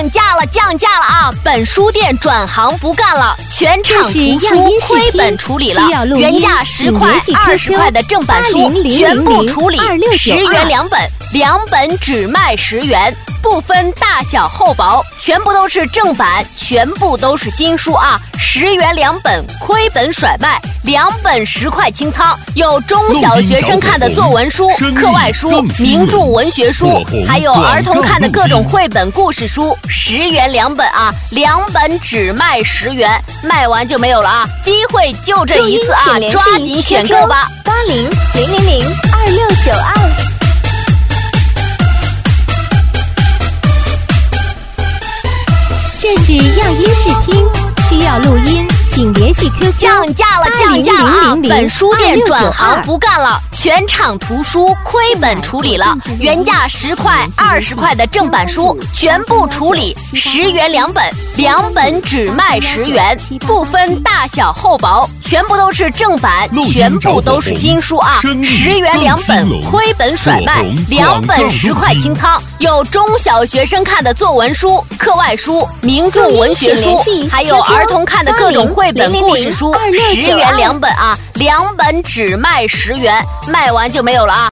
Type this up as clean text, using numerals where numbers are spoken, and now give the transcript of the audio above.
降价了啊！本书店转行不干了，全场图书亏本处理了，原价10块、20块的正版书全部处理，10元2本，2本只卖10元。不分大小厚薄，全部都是正版，全部都是新书啊！10元2本，亏本甩卖，2本10块清仓。有中小学生看的作文书、课外书、名著文学书，还有儿童看的各种绘本故事书，10元2本啊，2本只卖10元，卖完就没有了啊！机会就这一次啊，抓紧选购吧！8000022692。 这是样音视听，需要录音，请联系 QQ。 降价了啊！本书店转行不干了，全场图书亏本处理了，原价10块、20块的正版书全部处理，10元2本，2本只卖10元，不分大小厚薄，全部都是正版，全部都是新书啊！10元2本，亏本甩卖，2本10块清仓。有中小学生看的作文书、课外书、名著文学书，还有儿童看的各种绘本故事书，10元2本啊，2本只卖10元，卖完就没有了啊！